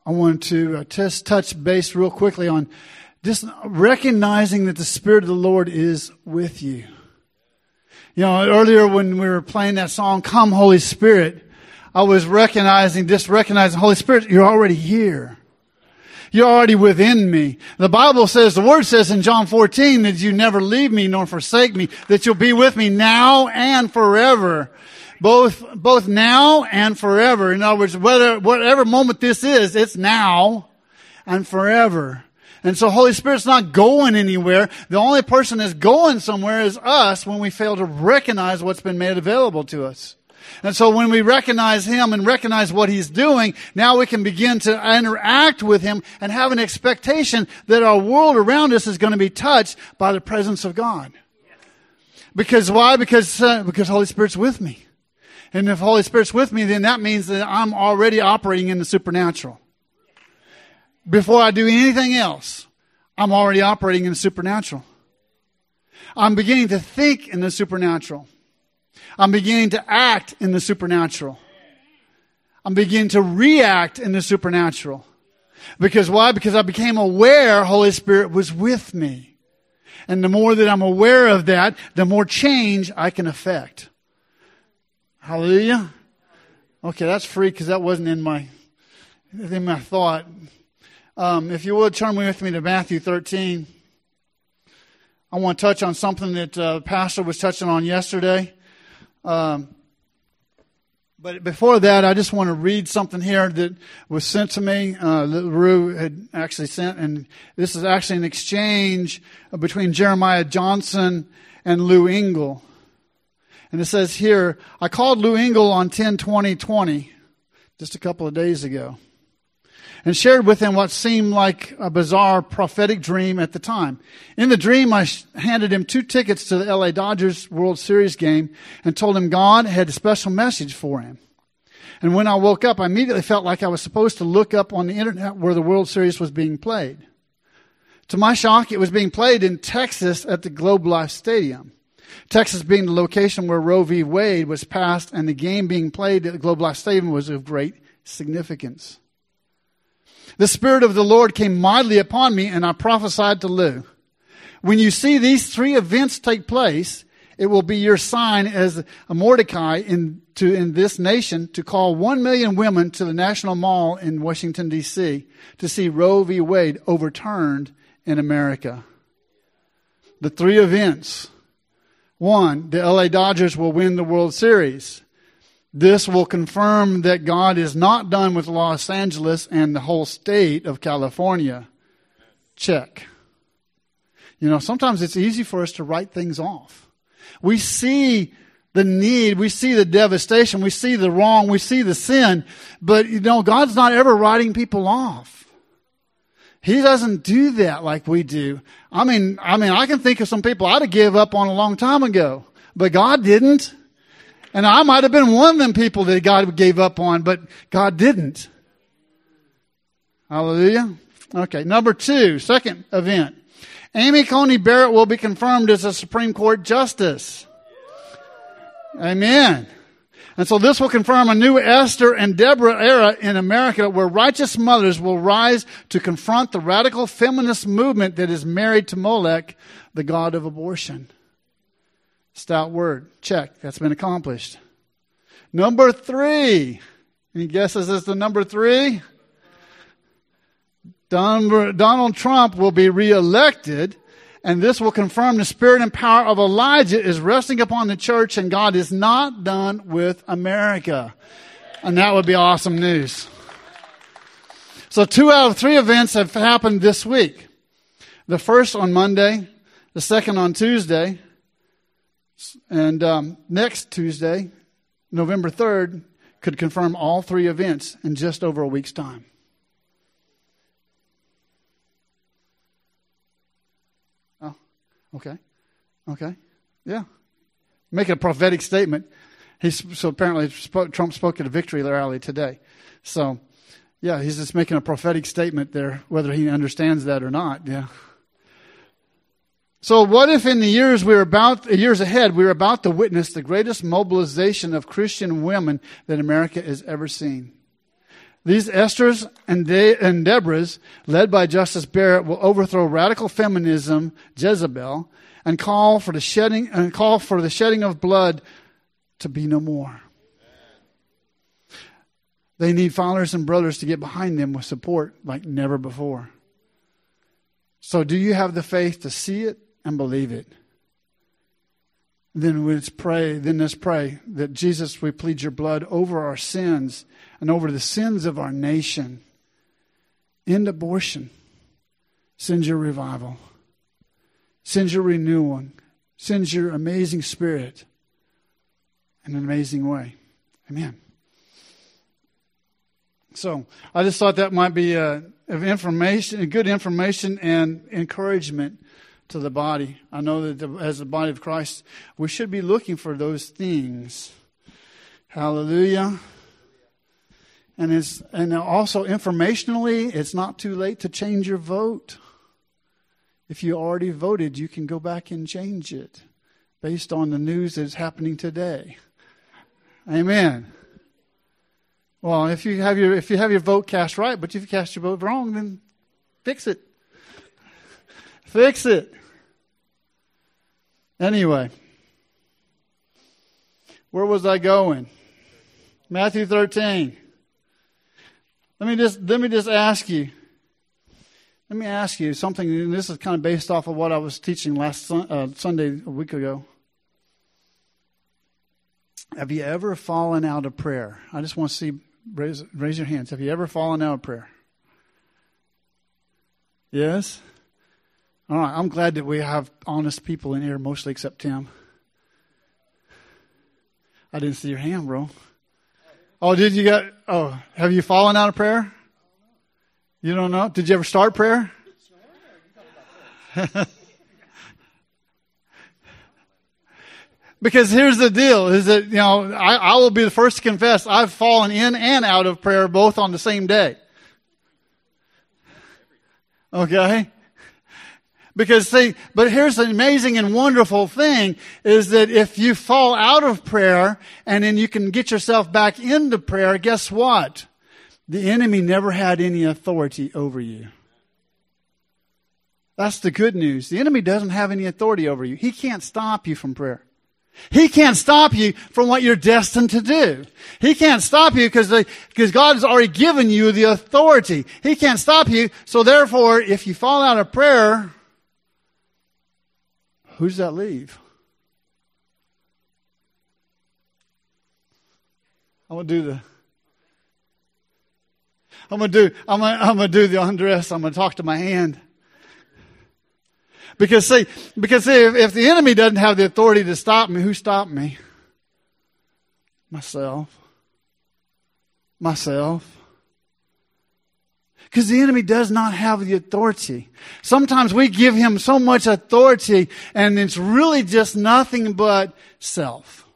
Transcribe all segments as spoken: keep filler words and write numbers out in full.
I want to uh, just touch base real quickly on just recognizing that the Spirit of the Lord is with you. You know, earlier when we were playing that song, Come Holy Spirit, I was recognizing, just recognizing, Holy Spirit, you're already here. You're already within me. The Bible says, the Word says in John fourteen that you never leave me nor forsake me, that you'll be with me now and forever. Both, both now and forever. In other words, whether, whatever moment this is, it's now and forever. And so Holy Spirit's not going anywhere. The only person that's going somewhere is us when we fail to recognize what's been made available to us. And so when we recognize Him and recognize what He's doing, now we can begin to interact with Him and have an expectation that our world around us is going to be touched by the presence of God. Because why? Because, uh, because Holy Spirit's with me. And if Holy Spirit's with me, then that means that I'm already operating in the supernatural. Before I do anything else, I'm already operating in the supernatural. I'm beginning to think in the supernatural. I'm beginning to act in the supernatural. I'm beginning to react in the supernatural. Because why? Because I became aware Holy Spirit was with me. And the more that I'm aware of that, the more change I can affect. Hallelujah. Okay, that's free because that wasn't in my, in my thought. Um, if you would, turn with me to Matthew thirteen. I want to touch on something that uh, Pastor was touching on yesterday. Um, but before that, I just want to read something here that was sent to me. Uh, that Rue had actually sent, and this is actually an exchange between Jeremiah Johnson and Lou Engle. And it says here, I called Lou Engle on ten twenty twenty, just a couple of days ago, and shared with him what seemed like a bizarre prophetic dream at the time. In the dream, I handed him two tickets to the L A Dodgers World Series game and told him God had a special message for him. And when I woke up, I immediately felt like I was supposed to look up on the internet where the World Series was being played. To my shock, it was being played in Texas at the Globe Life Stadium. Texas being the location where Roe v. Wade was passed, and the game being played at the Globe Life Stadium was of great significance. The Spirit of the Lord came mightily upon me, and I prophesied to Lou. When you see these three events take place, it will be your sign as a Mordecai in, to, in this nation to call one million women to the National Mall in Washington, D C to see Roe v. Wade overturned in America. The three events. One, the L A Dodgers will win the World Series. This will confirm that God is not done with Los Angeles and the whole state of California. Check. You know, sometimes it's easy for us to write things off. We see the need, we see the devastation, we see the wrong, we see the sin, but you know, God's not ever writing people off. He doesn't do that like we do. I mean, I mean, I can think of some people I'd have given up on a long time ago, but God didn't. And I might have been one of them people that God gave up on, but God didn't. Hallelujah. Okay, number two, second event. Amy Coney Barrett will be confirmed as a Supreme Court Justice. Amen. And so this will confirm a new Esther and Deborah era in America where righteous mothers will rise to confront the radical feminist movement that is married to Molech, the god of abortion. Stout word. Check. That's been accomplished. Number three. Any guesses as to number three? Donald Trump will be reelected, and this will confirm the spirit and power of Elijah is resting upon the church, and God is not done with America. And that would be awesome news. So two out of three events have happened this week. The first on Monday, the second on Tuesday, and um, next Tuesday, November third, could confirm all three events in just over a week's time. Oh, okay. Okay. Yeah. Making a prophetic statement. He's, so apparently spoke, Trump spoke at a victory rally today. So, yeah, he's just making a prophetic statement there, whether he understands that or not. Yeah. So what if in the years we were about, years ahead, we were about to witness the greatest mobilization of Christian women that America has ever seen? These Esthers and, De- and Deborahs, led by Justice Barrett, will overthrow radical feminism, Jezebel, and call for the shedding and call for the shedding of blood to be no more. They need fathers and brothers to get behind them with support like never before. So do you have the faith to see it and believe it? Then let's pray, then let's pray that Jesus, we plead your blood over our sins and over the sins of our nation. End abortion. Send your revival. Send your renewal. Send your amazing spirit in an amazing way. Amen. So I just thought that might be a, of information, good information and encouragement to the body. I know that the, as the body of Christ, we should be looking for those things. Hallelujah. And it's and also informationally, it's not too late to change your vote. If you already voted, you can go back and change it based on the news that's happening today. Amen. Well, if you have your if you have your vote cast right, but if you cast your vote wrong, then fix it. Fix it. Anyway, where was I going? Matthew thirteen. Let me just let me just ask you. Let me ask you something. And this is kind of based off of what I was teaching last uh, Sunday a week ago. Have you ever fallen out of prayer? I just want to see. Raise raise your hands. Have you ever fallen out of prayer? Yes. All right, I'm glad that we have honest people in here, mostly except Tim. I didn't see your hand, bro. Oh, did you get, oh, have you fallen out of prayer? You don't know? Did you ever start prayer? Because here's the deal, is that, you know, I, I will be the first to confess I've fallen in and out of prayer both on the same day. Okay? Because see, but here's the amazing and wonderful thing is that if you fall out of prayer and then you can get yourself back into prayer, guess what? The enemy never had any authority over you. That's the good news. The enemy doesn't have any authority over you. He can't stop you from prayer. He can't stop you from what you're destined to do. He can't stop you because because God has already given you the authority. He can't stop you. So therefore, if you fall out of prayer, who does that leave? I'm gonna do the. I'm gonna do. I'm gonna. I'm gonna do the undress. I'm gonna talk to my hand. Because see, because see, if, if the enemy doesn't have the authority to stop me, who stopped me? Myself. Myself. Because the enemy does not have the authority. Sometimes we give him so much authority and it's really just nothing but self.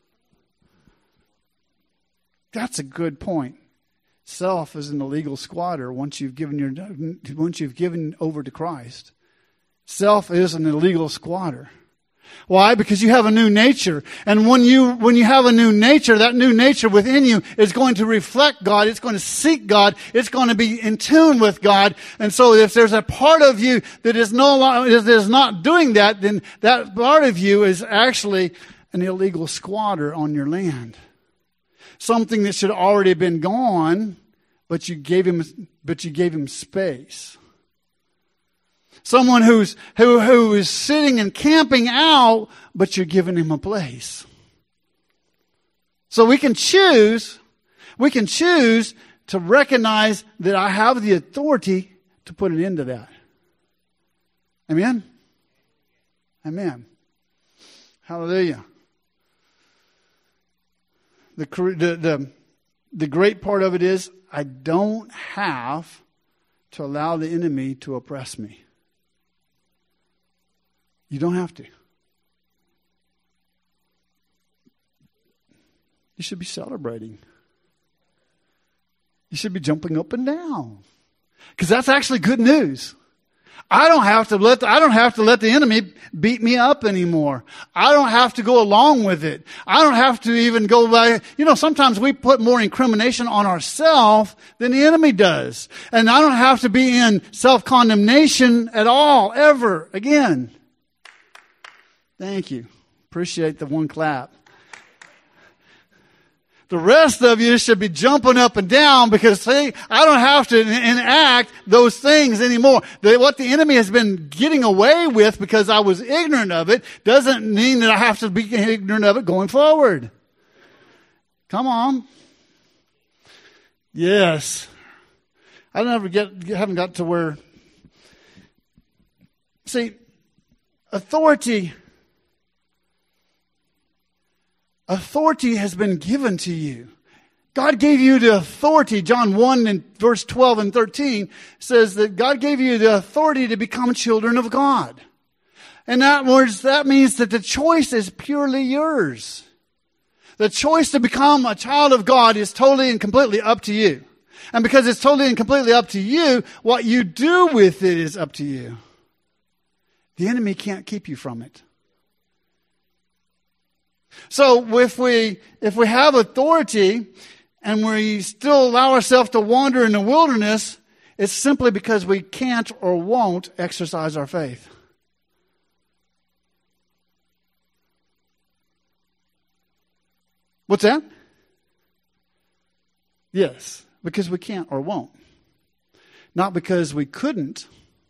That's a good point. Self is an illegal squatter once you've given your once you've given over to Christ. Self is an illegal squatter. Why? Because you have a new nature. And when you, when you have a new nature, that new nature within you is going to reflect God. It's going to seek God. It's going to be in tune with God. And so if there's a part of you that is no longer, that is not doing that, then that part of you is actually an illegal squatter on your land. Something that should have already been gone, but you gave him, but you gave him space. Someone who's who who is sitting and camping out, but you're giving him a place. So we can choose, we can choose to recognize that I have the authority to put an end to that. Amen? Amen. Hallelujah. The, the, the, the great part of it is I don't have to allow the enemy to oppress me. You don't have to. You should be celebrating. You should be jumping up and down. Because that's actually good news. I don't have to let the, I don't have to let the enemy beat me up anymore. I don't have to go along with it. I don't have to even go by, you know, sometimes we put more incrimination on ourselves than the enemy does. And I don't have to be in self-condemnation at all, ever again. Thank you. Appreciate the one clap. The rest of you should be jumping up and down because, see, I don't have to enact those things anymore. The, what the enemy has been getting away with because I was ignorant of it doesn't mean that I have to be ignorant of it going forward. Come on. Yes. I never get, haven't got to where, see, authority Authority has been given to you. God gave you the authority. John one and verse twelve and thirteen says that God gave you the authority to become children of God. In that words, that means that the choice is purely yours. The choice to become a child of God is totally and completely up to you. And because it's totally and completely up to you, what you do with it is up to you. The enemy can't keep you from it. So if we, if we have authority and we still allow ourselves to wander in the wilderness, it's simply because we can't or won't exercise our faith. What's that? Yes, because we can't or won't. Not because we couldn't.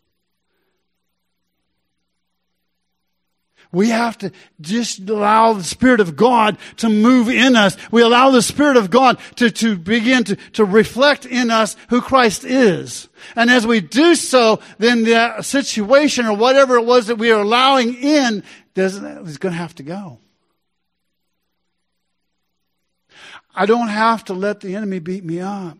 We have to just allow the Spirit of God to move in us. We allow the Spirit of God to, to begin to, to reflect in us who Christ is. And as we do so, then the situation or whatever it was that we are allowing in doesn't, is going to have to go. I don't have to let the enemy beat me up.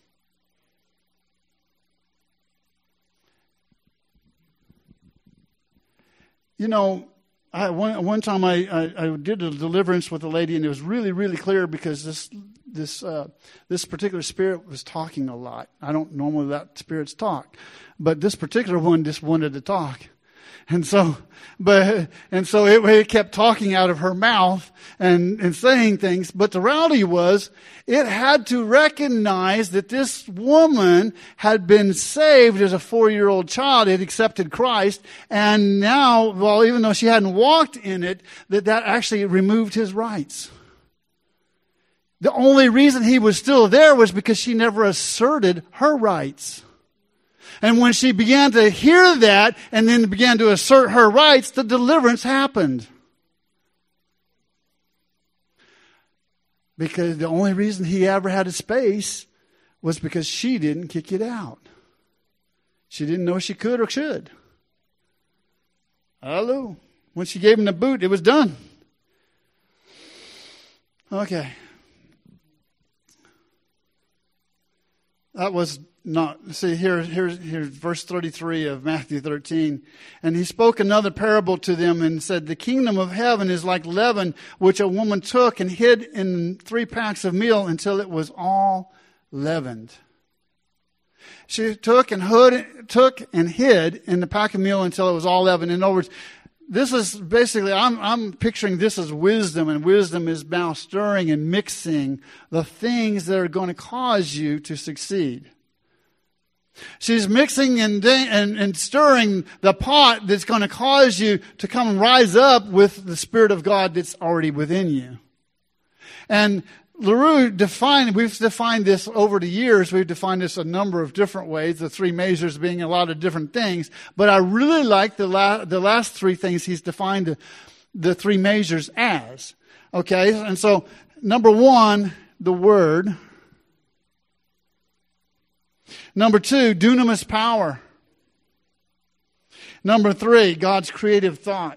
You know, I, one, one time I, I, I did a deliverance with a lady, and it was really, really clear because this this uh, this particular spirit was talking a lot. I don't normally let spirits talk, but this particular one just wanted to talk. And so, but, and so it, it kept talking out of her mouth and, and saying things. But the reality was, it had to recognize that this woman had been saved as a four-year-old child, had accepted Christ. And now, well, even though she hadn't walked in it, that that actually removed his rights. The only reason he was still there was because she never asserted her rights. And when she began to hear that and then began to assert her rights, the deliverance happened. Because the only reason he ever had a space was because she didn't kick it out. She didn't know she could or should. Hello. When she gave him the boot, it was done. Okay. That was not, see here, here's, here's verse thirty-three of Matthew thirteen. And he spoke another parable to them and said, the kingdom of heaven is like leaven, which a woman took and hid in three packs of meal until it was all leavened. She took and hid, took and hid in the pack of meal until it was all leavened. In other words, this is basically, I'm, I'm picturing this as wisdom, and wisdom is now stirring and mixing the things that are going to cause you to succeed. She's mixing and, and, and stirring the pot that's going to cause you to come and rise up with the Spirit of God that's already within you. And LaRue defined, we've defined this over the years, we've defined this a number of different ways, the three measures being a lot of different things, but I really like the, la- the last three things he's defined the, the three measures as. Okay, and so number one, the Word. Number two, dunamis power. Number three, God's creative thought.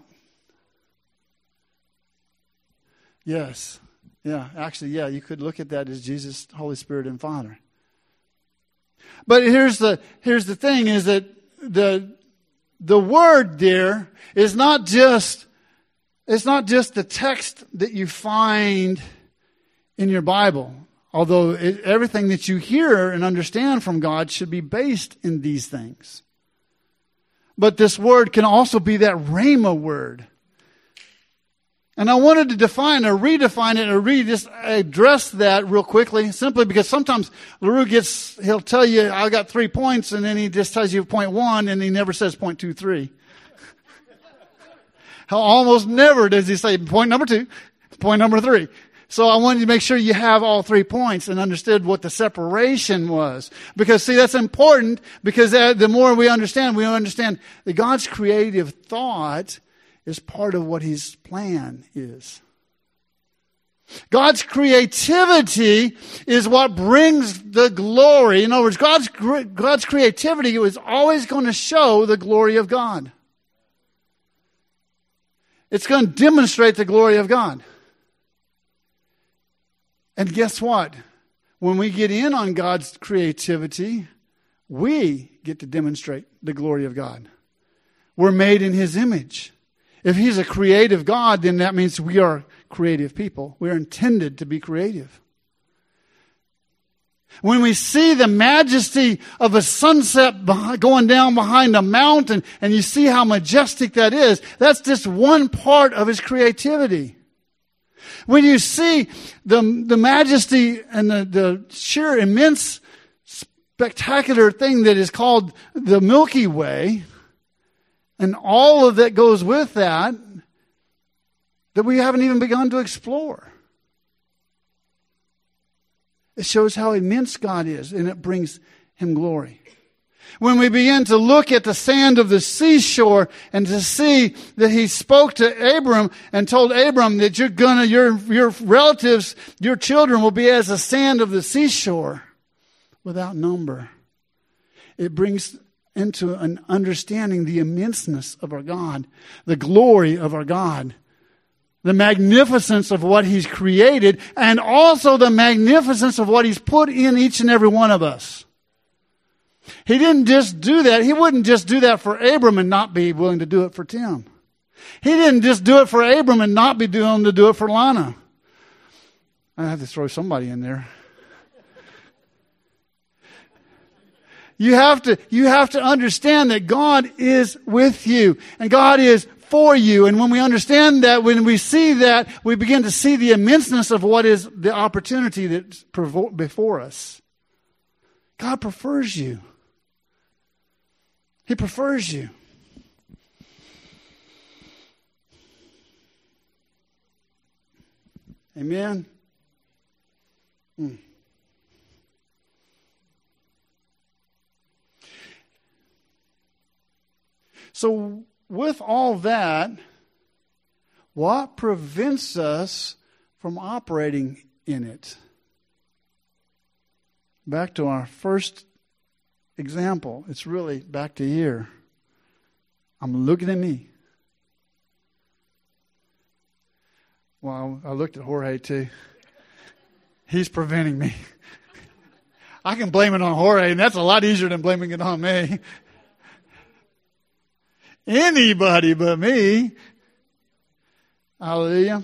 Yes. Yeah, actually, yeah, you could look at that as Jesus, Holy Spirit, and Father. But here's the here's the thing is that the the word there is not just it's not just the text that you find in your Bible. Although it, everything that you hear and understand from God should be based in these things. but this word can also be that rhema word. And I wanted to define or redefine it or re just address that real quickly, simply because sometimes LaRue gets, he'll tell you, I got three points, and then he just tells you point one, and he never says point two, three. Almost never does he say point number two, point number three. So I wanted to make sure you have all three points and understood what the separation was. Because, see, that's important, because the more we understand, we understand that God's creative thought is part of what His plan is. God's creativity is what brings the glory. In other words, God's, God's creativity is always going to show the glory of God. It's going to demonstrate the glory of God. And guess what? When we get in on God's creativity, we get to demonstrate the glory of God. We're made in His image. If He's a creative God, then that means we are creative people. We're intended to be creative. When we see the majesty of a sunset going down behind a mountain, and you see how majestic that is, that's just one part of His creativity. When you see the, the majesty and the, the sheer immense, spectacular thing that is called the Milky Way, and all of that goes with that, that we haven't even begun to explore. It shows how immense God is, and it brings Him glory. When we begin to look at the sand of the seashore and to see that He spoke to Abram and told Abram that you're gonna, your, your relatives, your children will be as the sand of the seashore without number. It brings into an understanding the immenseness of our God, the glory of our God, the magnificence of what He's created, and also the magnificence of what He's put in each and every one of us. He didn't just do that. He wouldn't just do that for Abram and not be willing to do it for Tim. He didn't just do it for Abram and not be willing to do it for Lana. I have to throw somebody in there. You have to, you have to understand that God is with you and God is for you. And when we understand that, when we see that, we begin to see the immenseness of what is the opportunity that's before us. God prefers you. He prefers you. Amen. Mm. So with all that, what prevents us from operating in it? Back to our first example. It's really back to here. I'm looking at me. Well, I looked at Jorge too. He's preventing me. I can blame it on Jorge, and that's a lot easier than blaming it on me. Anybody but me. Hallelujah.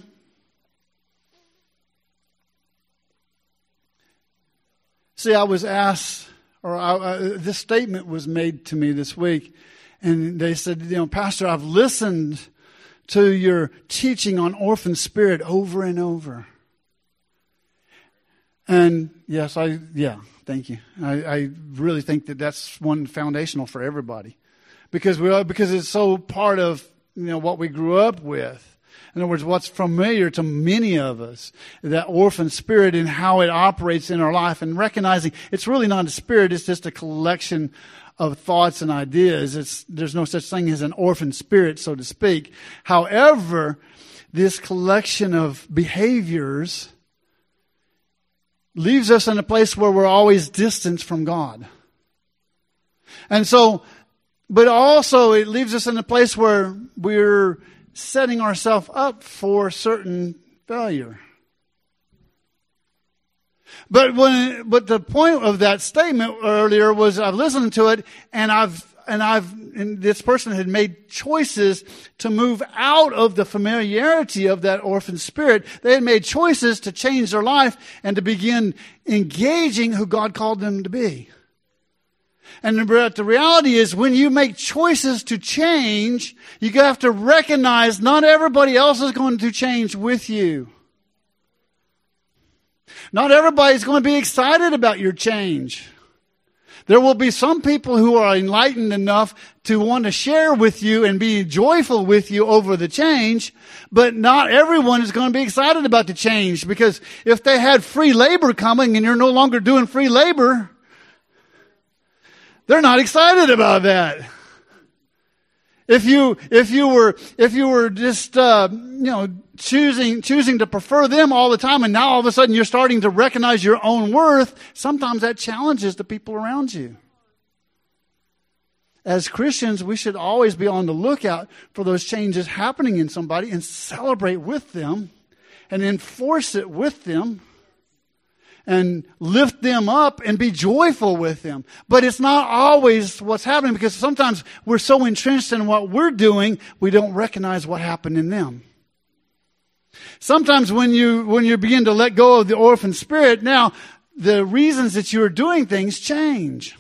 See, I was asked, or I, uh, this statement was made to me this week, and they said, you know, Pastor, I've listened to your teaching on orphan spirit over and over. And yes, I, yeah, thank you. I, I really think that that's one foundational for everybody. Because we because it's so part of, you know, what we grew up with. In other words, what's familiar to many of us, that orphan spirit and how it operates in our life, and recognizing it's really not a spirit, it's just a collection of thoughts and ideas. It's, there's no such thing as an orphan spirit, so to speak. However, this collection of behaviors leaves us in a place where we're always distant from God. And so, but also it leaves us in a place where we're setting ourselves up for certain failure. But when, but the point of that statement earlier was I've listened to it and I've, and I've, and this person had made choices to move out of the familiarity of that orphan spirit. They had made choices to change their life and to begin engaging who God called them to be. And but the reality is when you make choices to change, you have to recognize not everybody else is going to change with you. Not everybody's going to be excited about your change. There will be some people who are enlightened enough to want to share with you and be joyful with you over the change, but not everyone is going to be excited about the change, because if they had free labor coming and you're no longer doing free labor, they're not excited about that. If you, if you were, if you were just, uh, you know, choosing, choosing to prefer them all the time, and now all of a sudden you're starting to recognize your own worth, sometimes that challenges the people around you. As Christians, we should always be on the lookout for those changes happening in somebody and celebrate with them and enforce it with them and lift them up and be joyful with them. But it's not always what's happening, because sometimes we're so entrenched in what we're doing, we don't recognize what happened in them. Sometimes when you, when you begin to let go of the orphan spirit, now the reasons that you're doing things change.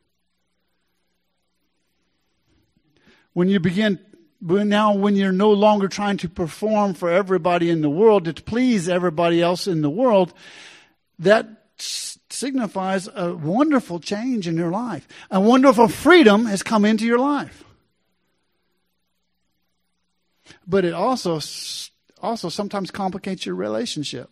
When you begin, now when you're no longer trying to perform for everybody in the world, to please everybody else in the world, that signifies a wonderful change in your life. A wonderful freedom has come into your life. But it also, also sometimes complicates your relationship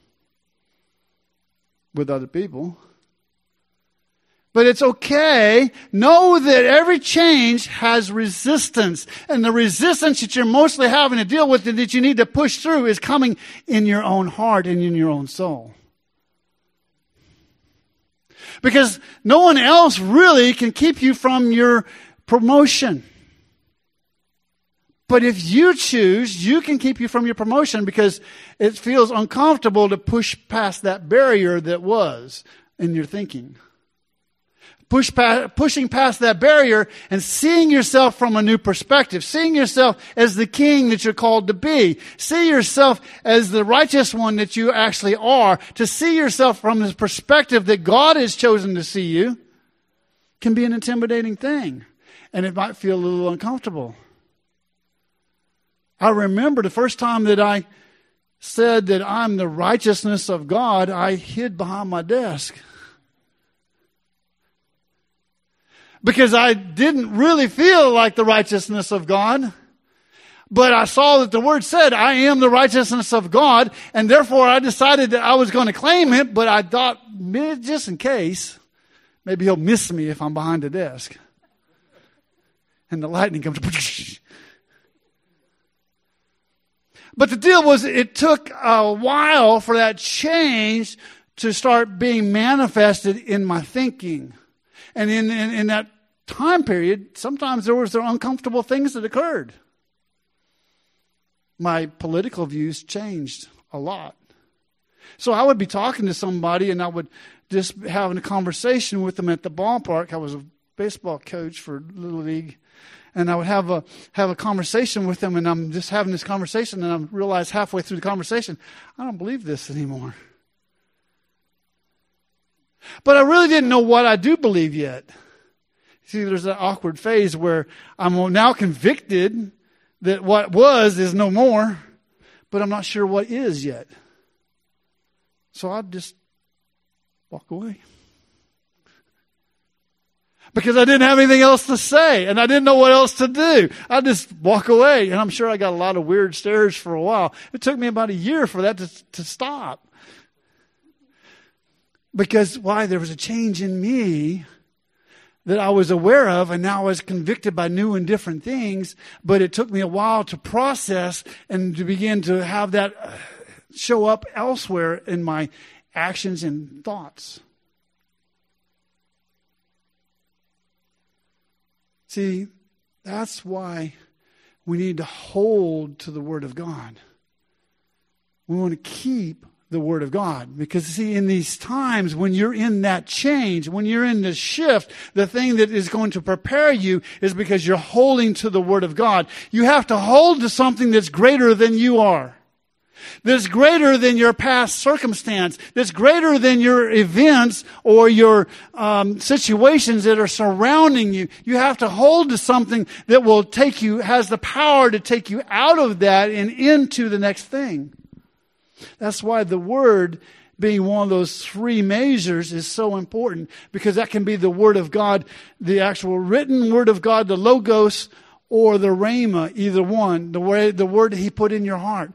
with other people. But it's okay. Know that every change has resistance. And the resistance that you're mostly having to deal with and that you need to push through is coming in your own heart and in your own soul. Because no one else really can keep you from your promotion. But if you choose, you can keep you from your promotion, because it feels uncomfortable to push past that barrier that was in your thinking. Push past, pushing past that barrier and seeing yourself from a new perspective. Seeing yourself as the king that you're called to be. See yourself as the righteous one that you actually are. To see yourself from the perspective that God has chosen to see you can be an intimidating thing. And it might feel a little uncomfortable. I remember the first time that I said that I'm the righteousness of God, I hid behind my desk. Because I didn't really feel like the righteousness of God. But I saw that the word said, I am the righteousness of God. And therefore I decided that I was going to claim it. But I thought, just in case, maybe he'll miss me if I'm behind the desk. And the lightning comes. But the deal was, it took a while for that change to start being manifested in my thinking. And in, in, in that time period, sometimes there was there uncomfortable things that occurred. My political views changed a lot. So I would be talking to somebody and I would just having a conversation with them at the ballpark. I was a baseball coach for Little League. And I would have a have a conversation with them, and I'm just having this conversation, and I realize halfway through the conversation, I don't believe this anymore. But I really didn't know what I do believe yet. See, there's that awkward phase where I'm now convicted that what was is no more, but I'm not sure what is yet. So I'd just walk away. Because I didn't have anything else to say, and I didn't know what else to do. I just walk away, and I'm sure I got a lot of weird stares for a while. It took me about a year for that to, to stop. Because why? There was a change in me that I was aware of, and now I was convicted by new and different things. But it took me a while to process and to begin to have that show up elsewhere in my actions and thoughts. See, that's why we need to hold to the Word of God. We want to keep the Word of God. Because, see, in these times when you're in that change, when you're in the shift, the thing that is going to prepare you is because you're holding to the Word of God. You have to hold to something that's greater than you are. That's greater than your past circumstance. That's greater than your events or your um, situations that are surrounding you. You have to hold to something that will take you, has the power to take you out of that and into the next thing. That's why the Word, being one of those three measures, is so important, because that can be the Word of God, the actual written Word of God, the Logos, or the Rhema, either one, the way, the Word that He put in your heart.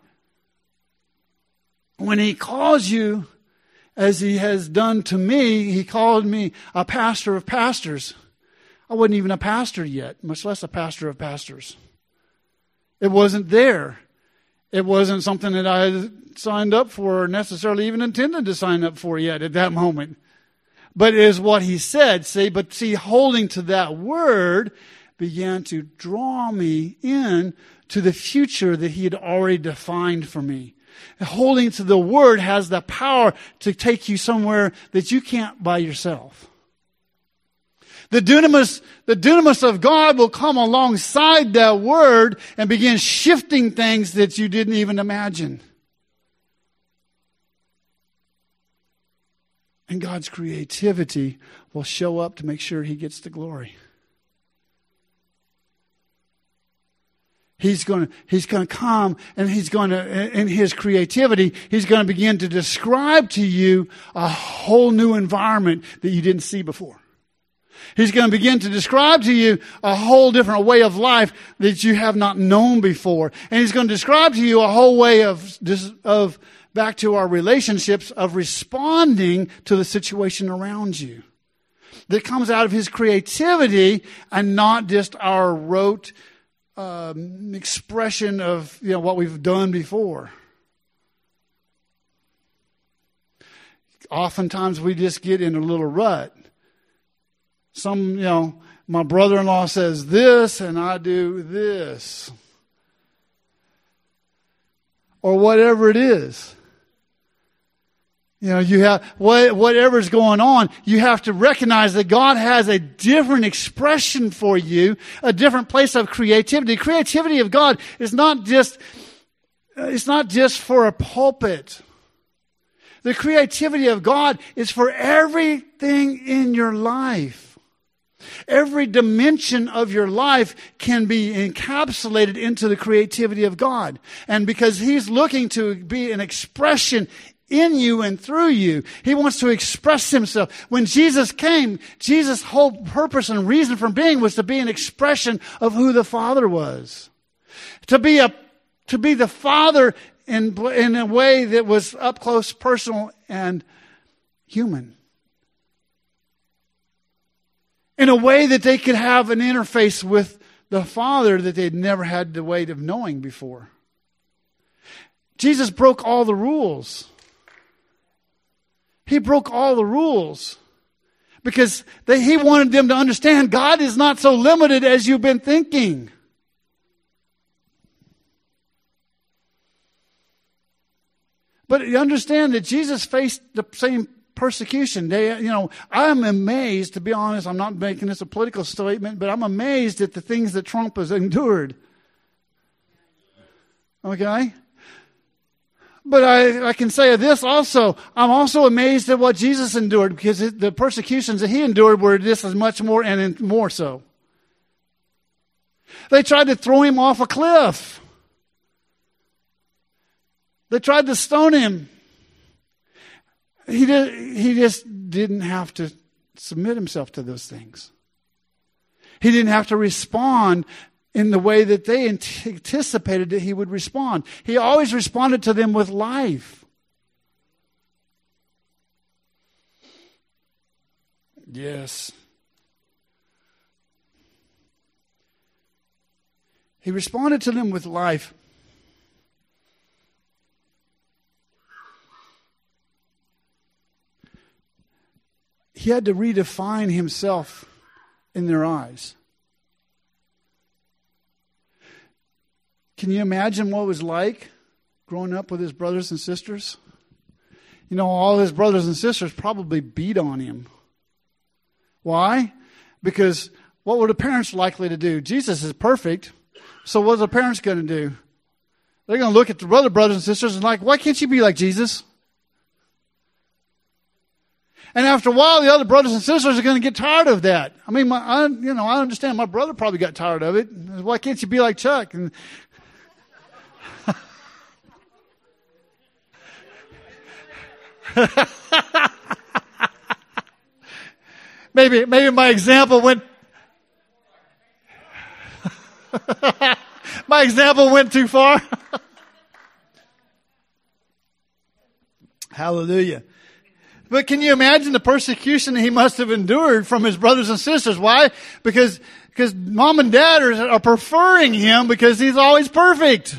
When He calls you, as He has done to me, He called me a pastor of pastors. I wasn't even a pastor yet, much less a pastor of pastors. It wasn't there. It wasn't something that I had signed up for or necessarily even intended to sign up for yet at that moment. But it is what He said, see. But see, holding to that word began to draw me in to the future that He had already defined for me. Holding to the Word has the power to take you somewhere that you can't by yourself. The dunamis, the dunamis of God will come alongside that Word and begin shifting things that you didn't even imagine. And God's creativity will show up to make sure He gets the glory. He's going to, he's going to come, and he's going to, in his creativity, he's going to begin to describe to you a whole new environment that you didn't see before. He's going to begin to describe to you a whole different way of life that you have not known before. And He's going to describe to you a whole way of, of back to our relationships, of responding to the situation around you. That comes out of His creativity and not just our rote Um, expression of, you know, what we've done before. Oftentimes we just get in a little rut. Some, you know, my brother-in-law says this and I do this. Or whatever it is. You know, you have, what, whatever's going on, you have to recognize that God has a different expression for you, a different place of creativity. Creativity of God is not just, it's not just for a pulpit. The creativity of God is for everything in your life. Every dimension of your life can be encapsulated into the creativity of God. And because He's looking to be an expression in you and through you. He wants to express Himself. When Jesus came, Jesus' whole purpose and reason for being was to be an expression of who the Father was. To be a, to be the Father in, in a way that was up close, personal, and human. In a way that they could have an interface with the Father that they'd never had the way of knowing before. Jesus broke all the rules. He broke all the rules because they, He wanted them to understand God is not so limited as you've been thinking. But you understand that Jesus faced the same persecution. They, you know, I'm amazed, to be honest, I'm not making this a political statement, but I'm amazed at the things that Trump has endured. Okay? But I, I can say this also. I'm also amazed at what Jesus endured, because it, the persecutions that He endured were just as much more and more so. They tried to throw Him off a cliff. They tried to stone Him. He did, he just didn't have to submit Himself to those things. He didn't have to respond in the way that they anticipated that He would respond. He always responded to them with life. Yes. He responded to them with life. He had to redefine Himself in their eyes. Can you imagine what it was like growing up with His brothers and sisters? You know, all His brothers and sisters probably beat on Him. Why? Because what were the parents likely to do? Jesus is perfect, so what are the parents going to do? They're going to look at the other brothers and sisters and like, why can't you be like Jesus? And after a while, the other brothers and sisters are going to get tired of that. I mean, my, I, you know, I understand my brother probably got tired of it. Why can't you be like Chuck? And maybe, maybe my example went, my example went too far. Hallelujah. But can you imagine the persecution he must have endured from his brothers and sisters? Why? Because, because mom and dad are, are preferring him because he's always perfect.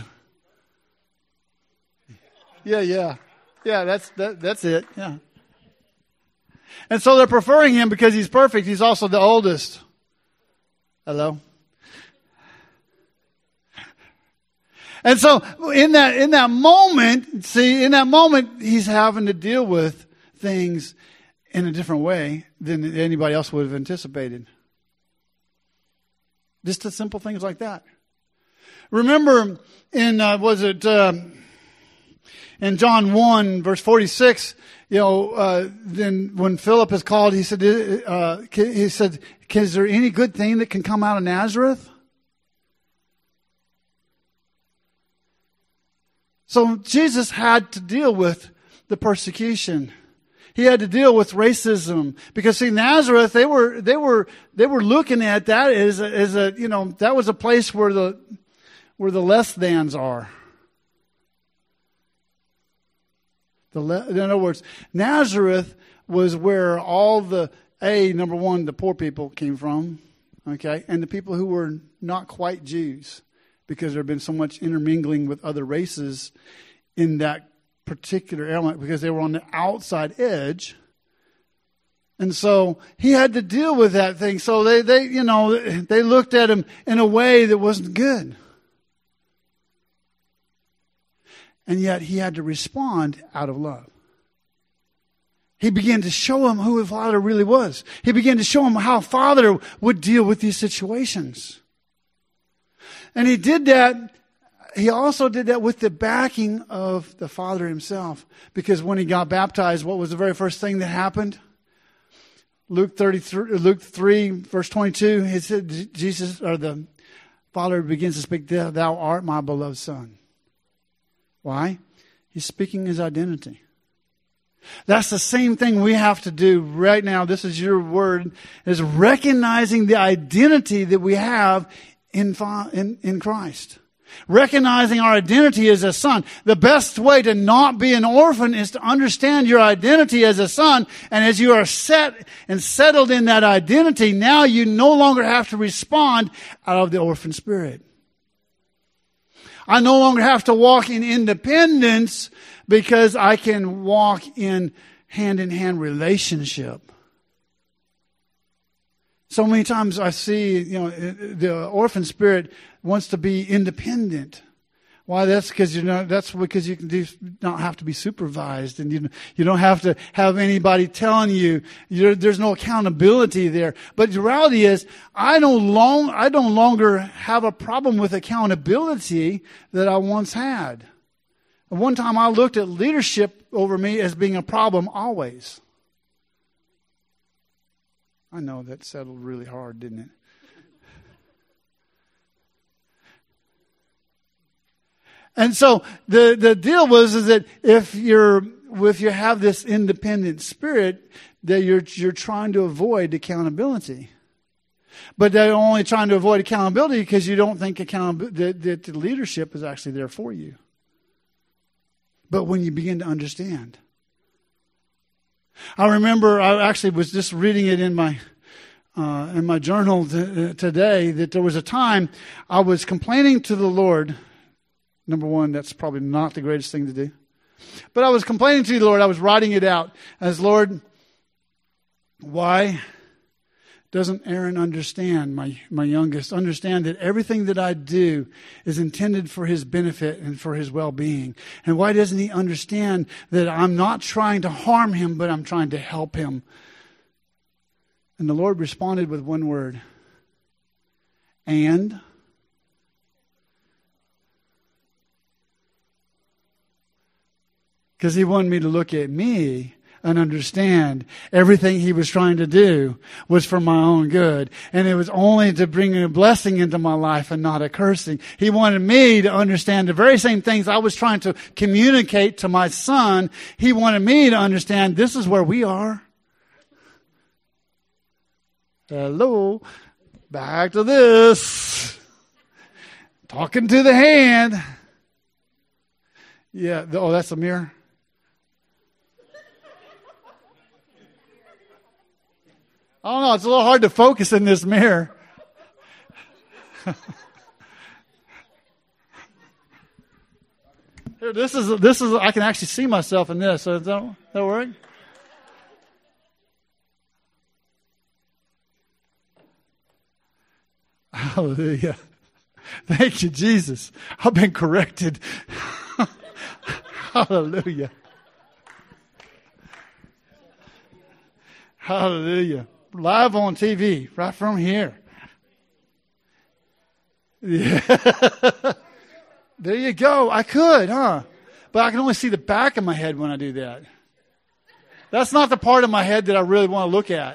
Yeah, yeah. Yeah, that's, that, that's it. Yeah. And so they're preferring him because he's perfect. He's also the oldest. Hello? And so in that, in that moment, see, in that moment, he's having to deal with things in a different way than anybody else would have anticipated. Just the simple things like that. Remember in, uh, was it, uh, in John one verse forty-six, you know, uh, then when Philip is called, he said, uh, he said, is there any good thing that can come out of Nazareth? So Jesus had to deal with the persecution. He had to deal with racism because see, Nazareth, they were, they were, they were looking at that as a, as a, you know, that was a place where the, where the less thans are. The le- in other words, Nazareth was where all the, A, number one, the poor people came from, okay, and the people who were not quite Jews because there had been so much intermingling with other races in that particular element because they were on the outside edge. And so he had to deal with that thing. So they, they, you know, they looked at him in a way that wasn't good. And yet he had to respond out of love. He began to show him who his Father really was. He began to show him how Father would deal with these situations. And he did that. He also did that with the backing of the Father himself. Because when he got baptized, what was the very first thing that happened? Luke thirty-three, Luke three, verse twenty-two, he said, Jesus, or the Father begins to speak, thou art my beloved Son. Why? He's speaking his identity. That's the same thing we have to do right now. This is your word, is recognizing the identity that we have in, in, in Christ. Recognizing our identity as a son. The best way to not be an orphan is to understand your identity as a son. And as you are set and settled in that identity, now you no longer have to respond out of the orphan spirit. I no longer have to walk in independence because I can walk in hand-in-hand relationship. So many times I see, you know, the orphan spirit wants to be independent. Why? That's because you know. That's because you can do, not have to be supervised, and you you don't have to have anybody telling you. You're, there's no accountability there. But the reality is, I no long I no longer have a problem with accountability that I once had. One time I looked at leadership over me as being a problem always. I know that settled really hard, didn't it? And so the, the deal was is that if you're if you have this independent spirit, that you're you're trying to avoid accountability. But they're only trying to avoid accountability because you don't think accountability that, that the leadership is actually there for you. But when you begin to understand. I remember I actually was just reading it in my uh, in my journal t- today that there was a time I was complaining to the Lord. Number one, that's probably not the greatest thing to do. But I was complaining to the Lord. I was writing it out as, Lord, why doesn't Aaron understand, my, my youngest, understand that everything that I do is intended for his benefit and for his well-being? And why doesn't he understand that I'm not trying to harm him, but I'm trying to help him? And the Lord responded with one word. And... Because he wanted me to look at me and understand everything he was trying to do was for my own good. And it was only to bring a blessing into my life and not a cursing. He wanted me to understand the very same things I was trying to communicate to my son. He wanted me to understand this is where we are. Hello. Back to this. Talking to the hand. Yeah. Oh, that's a mirror. I don't know. It's a little hard to focus in this mirror. Here, this is this is. I can actually see myself in this. So does that, that work? Hallelujah! Thank you, Jesus. I've been corrected. Hallelujah! Hallelujah! Live on T V, right from here. Yeah. There you go. I could, huh? But I can only see the back of my head when I do that. That's not the part of my head that I really want to look at.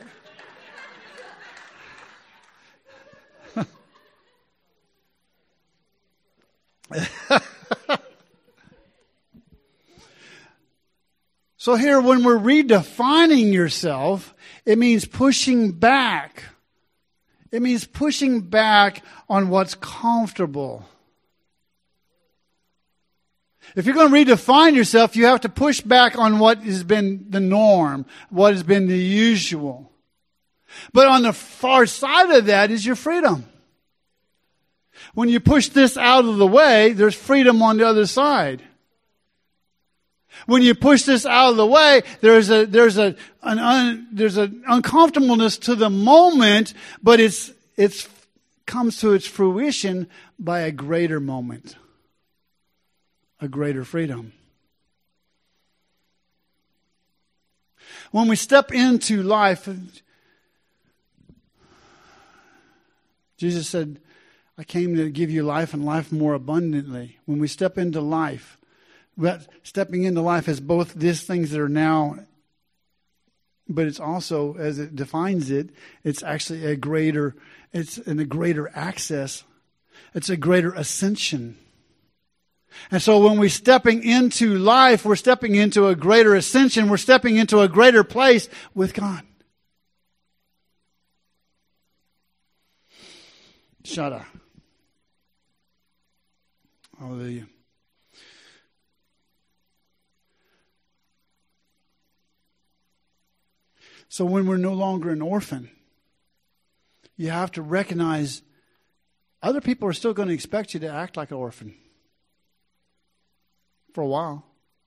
So here, when we're redefining yourself, it means pushing back. It means pushing back on what's comfortable. If you're going to redefine yourself, you have to push back on what has been the norm, what has been the usual. But on the far side of that is your freedom. When you push this out of the way, there's freedom on the other side. When you push this out of the way, there's a there's a an un, there's an uncomfortableness to the moment, but it's it's comes to its fruition by a greater moment, a greater freedom. When we step into life, Jesus said, "I came to give you life and life more abundantly." When we step into life. But stepping into life is both these things that are now, but it's also, as it defines it, it's actually a greater, it's in a greater access. It's a greater ascension. And so when we're stepping into life, we're stepping into a greater ascension. We're stepping into a greater place with God. Shada. Hallelujah. So when we're no longer an orphan, you have to recognize other people are still going to expect you to act like an orphan for a while.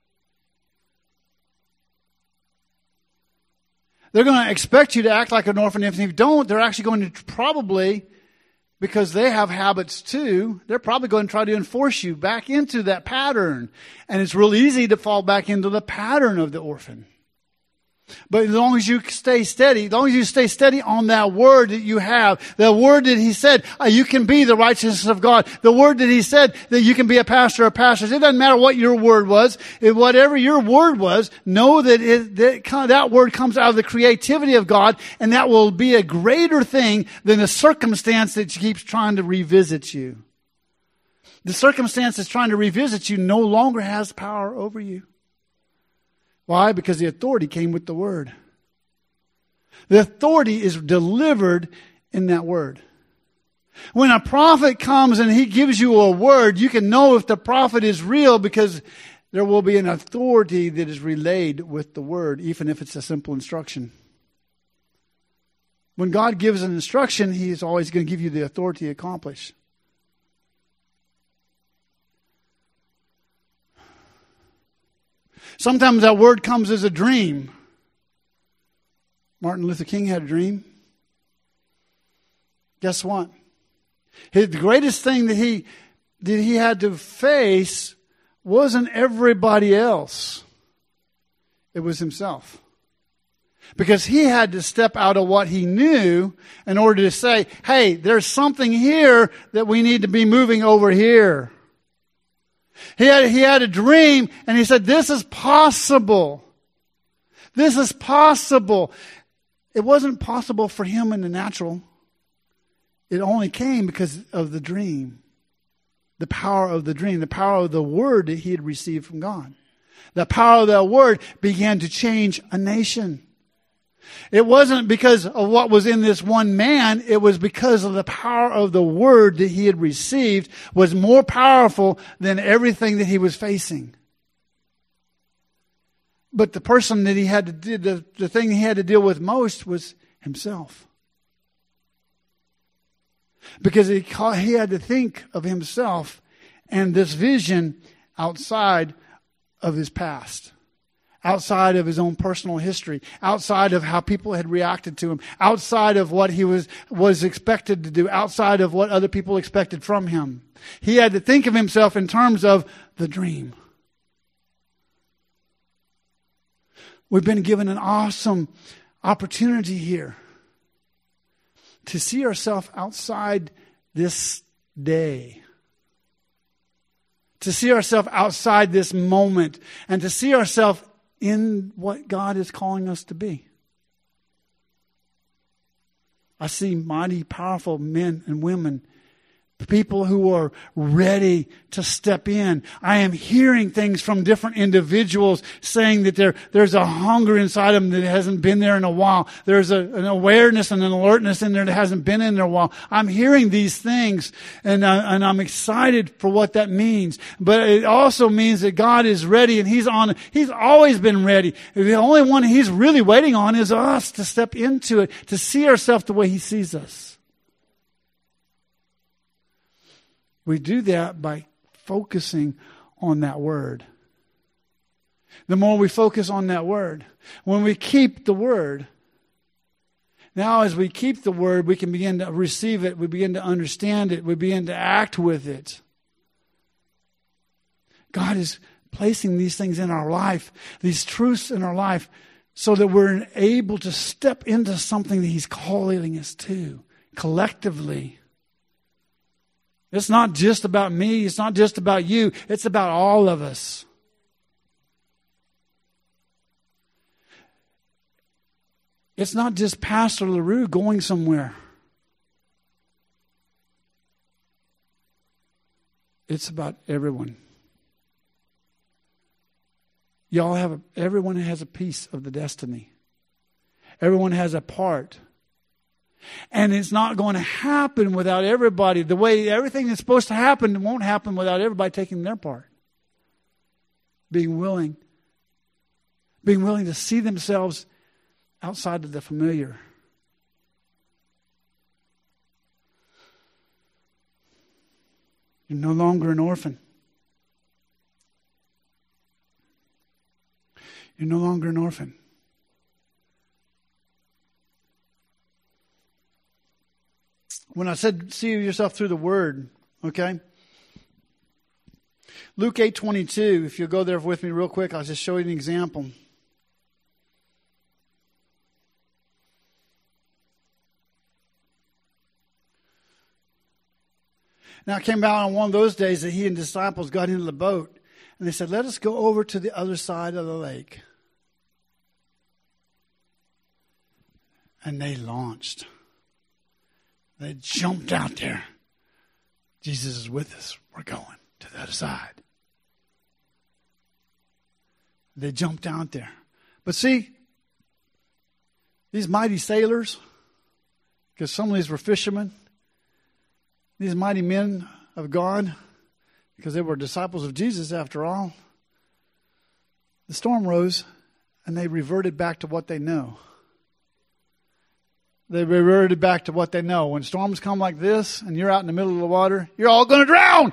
They're going to expect you to act like an orphan. If you don't, they're actually going to probably, because they have habits too, they're probably going to try to enforce you back into that pattern. And it's real easy to fall back into the pattern of the orphan. But as long as you stay steady, as long as you stay steady on that word that you have, the word that he said, uh, you can be the righteousness of God. The word that he said that you can be a pastor or pastors. It doesn't matter what your word was. If whatever your word was, know that, it, that that word comes out of the creativity of God, and that will be a greater thing than the circumstance that keeps trying to revisit you. The circumstance that's trying to revisit you no longer has power over you. Why? Because the authority came with the word. The authority is delivered in that word. When a prophet comes and he gives you a word, you can know if the prophet is real because there will be an authority that is relayed with the word, even if it's a simple instruction. When God gives an instruction, he is always going to give you the authority to accomplish. Sometimes that word comes as a dream. Martin Luther King had a dream. Guess what? His, the greatest thing that he, that he had to face wasn't everybody else. It was himself. Because he had to step out of what he knew in order to say, hey, there's something here that we need to be moving over here. He had, he had a dream, and he said, this is possible. This is possible. It wasn't possible for him in the natural. It only came because of the dream. The power of the dream, the power of the word that he had received from God. The power of that word began to change a nation. It wasn't because of what was in this one man. It was because of the power of the word that he had received was more powerful than everything that he was facing. But the person that he had to do, the, the thing he had to deal with most was himself. Because he, he had to think of himself and this vision outside of his past, outside of his own personal history, outside of how people had reacted to him, outside of what he was, was expected to do, outside of what other people expected from him. He had to think of himself in terms of the dream. We've been given an awesome opportunity here to see ourselves outside this day. To see ourselves outside this moment. And to see ourselves in what God is calling us to be. I see mighty, powerful men and women. People who are ready to step in. I am hearing things from different individuals saying that there, there's a hunger inside them that hasn't been there in a while. There's a, an awareness and an alertness in there that hasn't been in there a while. I'm hearing these things and, uh, and I'm excited for what that means. But it also means that God is ready and He's on, He's always been ready. The only one He's really waiting on is us to step into it, to see ourselves the way He sees us. We do that by focusing on that word. The more we focus on that word, when we keep the word, now as we keep the word, we can begin to receive it, we begin to understand it, we begin to act with it. God is placing these things in our life, these truths in our life, so that we're able to step into something that He's calling us to, collectively. It's not just about me. It's not just about you. It's about all of us. It's not just Pastor LaRue going somewhere. It's about everyone. Y'all have a, everyone has a piece of the destiny. Everyone has a part. And it's not going to happen without everybody. The way everything that's supposed to happen won't happen without everybody taking their part. Being willing. Being willing to see themselves outside of the familiar. You're no longer an orphan. You're no longer an orphan. When I said see yourself through the Word, okay? Luke eight twenty-two, if you'll go there with me real quick, I'll just show you an example. Now it came about on one of those days that He and disciples got into the boat, and they said, let us go over to the other side of the lake. And they launched. They jumped out there. Jesus is with us. We're going to the other side. They jumped out there. But see, these mighty sailors, because some of these were fishermen, these mighty men of God, because they were disciples of Jesus after all, the storm rose and they reverted back to what they know. They reverted back to what they know. When storms come like this and you're out in the middle of the water, you're all going to drown.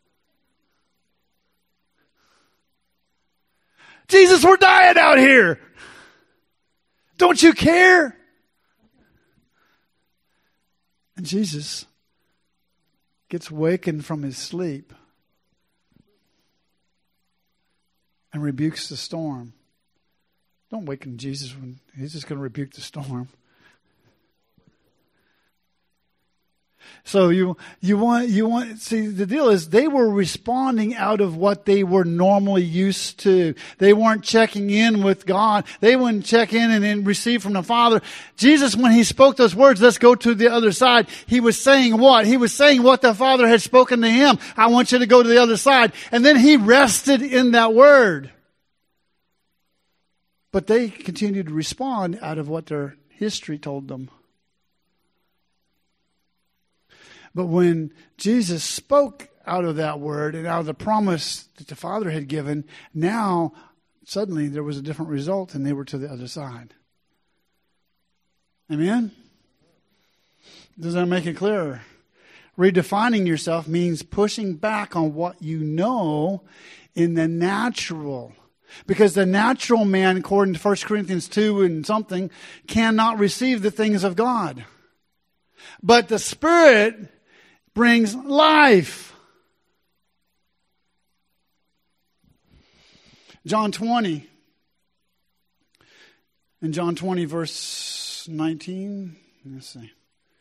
Jesus, we're dying out here. Don't you care? And Jesus gets wakened from his sleep and rebukes the storm. Don't waken Jesus when He's just going to rebuke the storm. So you you want you want see the deal is they were responding out of what they were normally used to. They weren't checking in with God. They wouldn't check in and then receive from the Father. Jesus, when he spoke those words, let's go to the other side, he was saying what? He was saying what the Father had spoken to him. I want you to go to the other side. And then he rested in that word. But they continued to respond out of what their history told them. But when Jesus spoke out of that word and out of the promise that the Father had given, now suddenly there was a different result and they were to the other side. Amen? Does that make it clearer? Redefining yourself means pushing back on what you know in the natural. Because the natural man, according to First Corinthians two and something, cannot receive the things of God. But the Spirit brings life. John twenty. In John twenty, verse nineteen. Let's see.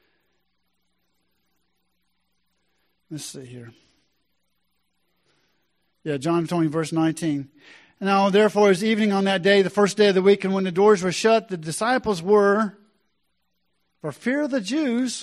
Let's see here. Yeah, John twenty, verse nineteen. Now, therefore, it was evening on that day, the first day of the week, and when the doors were shut, the disciples were, for fear of the Jews,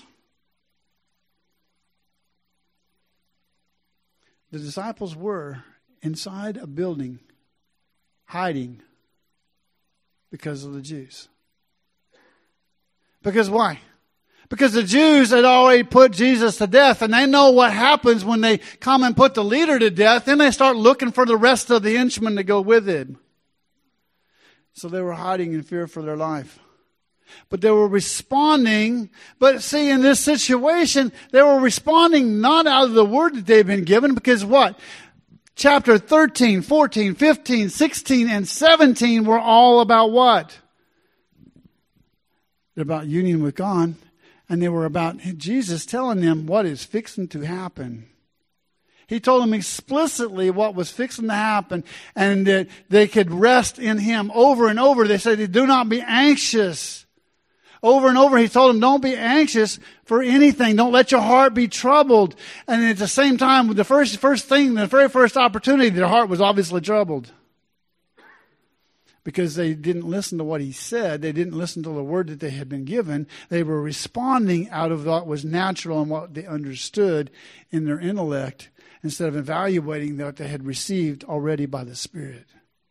the disciples were inside a building, hiding because of the Jews. Because why? Because the Jews had already put Jesus to death, and they know what happens when they come and put the leader to death. Then they start looking for the rest of the henchmen to go with him. So they were hiding in fear for their life. But they were responding. But see, in this situation, they were responding not out of the word that they've been given, because what? Chapter thirteen, fourteen, fifteen, sixteen, and seventeen were all about what? They're about union with God. And they were about Jesus telling them what is fixing to happen. He told them explicitly what was fixing to happen, and that they could rest in Him. Over and over, they said, do not be anxious. Over and over, He told them, don't be anxious for anything. Don't let your heart be troubled. And at the same time, the first, first thing, the very first opportunity, their heart was obviously troubled. Because they didn't listen to what He said. They didn't listen to the word that they had been given. They were responding out of what was natural and what they understood in their intellect, instead of evaluating what they had received already by the Spirit.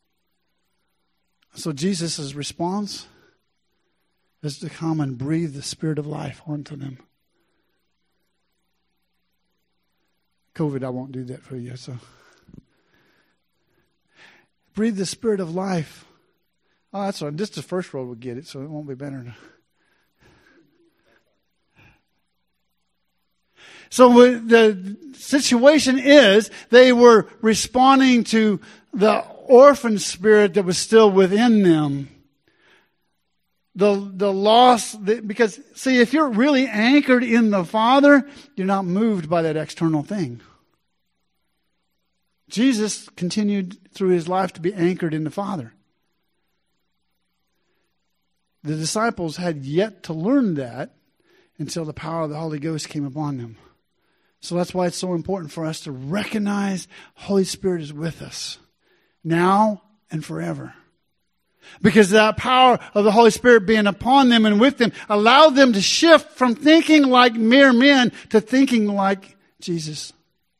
So Jesus' response is to come and breathe the Spirit of life onto them. COVID, I won't do that for you. So breathe the Spirit of life. Oh, that's all right. This is the first row will get it, so it won't be better. So the situation is they were responding to the orphan spirit that was still within them. The the loss, because see, if you're really anchored in the Father, you're not moved by that external thing. Jesus continued through His life to be anchored in the Father. The disciples had yet to learn that until the power of the Holy Ghost came upon them. So that's why it's so important for us to recognize Holy Spirit is with us now and forever. Because that power of the Holy Spirit being upon them and with them allowed them to shift from thinking like mere men to thinking like Jesus.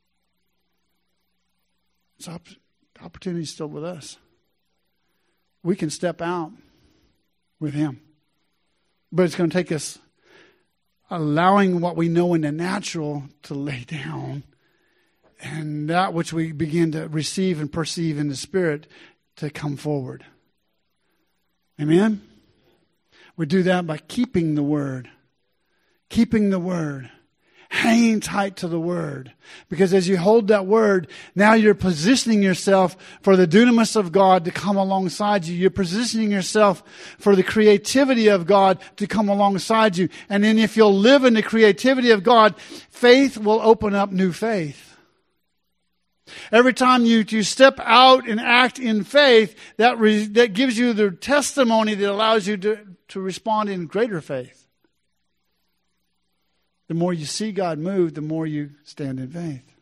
So the opportunity is still with us. We can step out with Him. But it's going to take us allowing what we know in the natural to lay down, and that which we begin to receive and perceive in the Spirit to come forward. Amen? We do that by keeping the Word. Keeping the Word. Hanging tight to the Word. Because as you hold that Word, now you're positioning yourself for the dunamis of God to come alongside you. You're positioning yourself for the creativity of God to come alongside you. And then if you'll live in the creativity of God, faith will open up new faith. Every time you, you step out and act in faith, that, re, that gives you the testimony that allows you to, to respond in greater faith. The more you see God move, the more you stand in faith.